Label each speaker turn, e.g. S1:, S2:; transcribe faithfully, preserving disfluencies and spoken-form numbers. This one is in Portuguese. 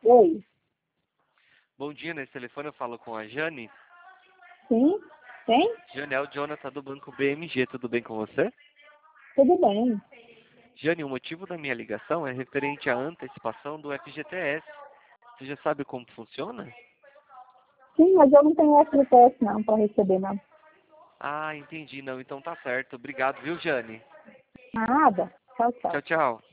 S1: Oi.
S2: Bom dia, nesse telefone eu falo com a Jane.
S1: Sim? Quem?
S2: Jane, é o Jonathan do Banco B M G, tudo bem com você?
S1: Tudo bem.
S2: Jane, o motivo da minha ligação é referente à antecipação do F G T S. Você já sabe como funciona?
S1: Sim, mas eu não tenho F G T S não para receber, não.
S2: Ah, entendi, não, então tá certo. Obrigado, viu, Jane?
S1: Nada. Tchau, tchau.
S2: Tchau, tchau.